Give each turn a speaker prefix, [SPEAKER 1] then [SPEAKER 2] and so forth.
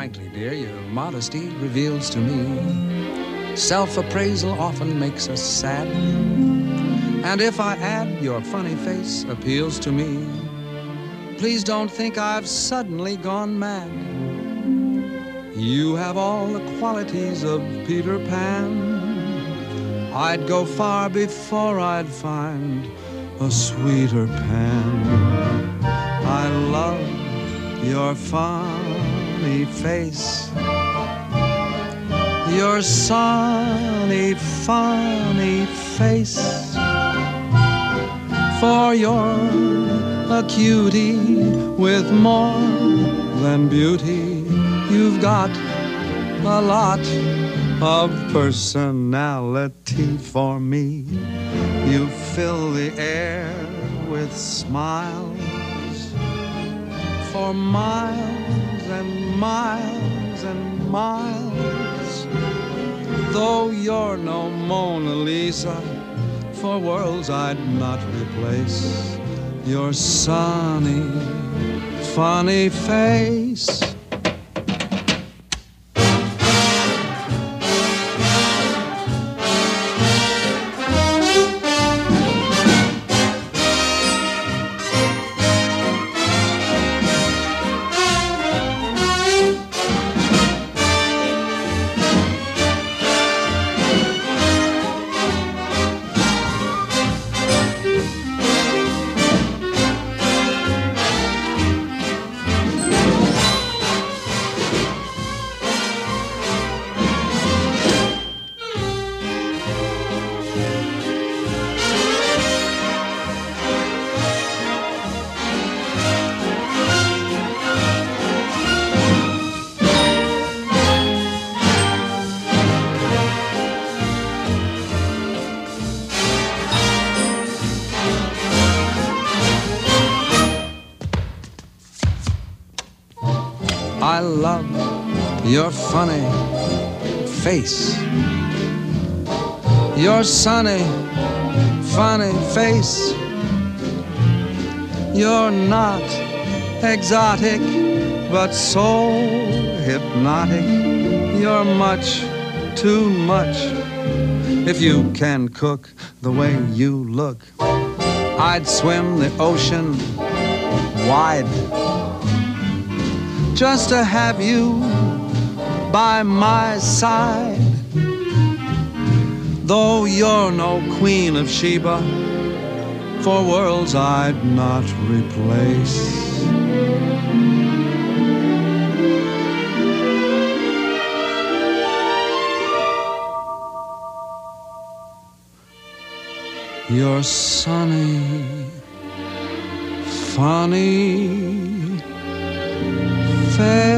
[SPEAKER 1] Frankly, dear, your modesty reveals to me self-appraisal often makes us sad. And if I add your funny face appeals to me, please don't think I've suddenly gone mad. You have all the qualities of Peter Pan. I'd go far before I'd find a sweeter Pan. I love your funny face, your sunny, funny face. For you're a cutie with more than beauty. You've got a lot of personality for me. You fill the air with smiles for miles and miles and miles. Though you're no Mona Lisa, for worlds I'd not replace your sunny, funny face. I love your funny face, your sunny, funny face. You're not exotic, but so hypnotic. You're much too much. If you can cook the way you look, I'd swim the ocean wide just to have you by my side. Though you're no Queen of Sheba, for worlds I'd not replace your sunny, funny face.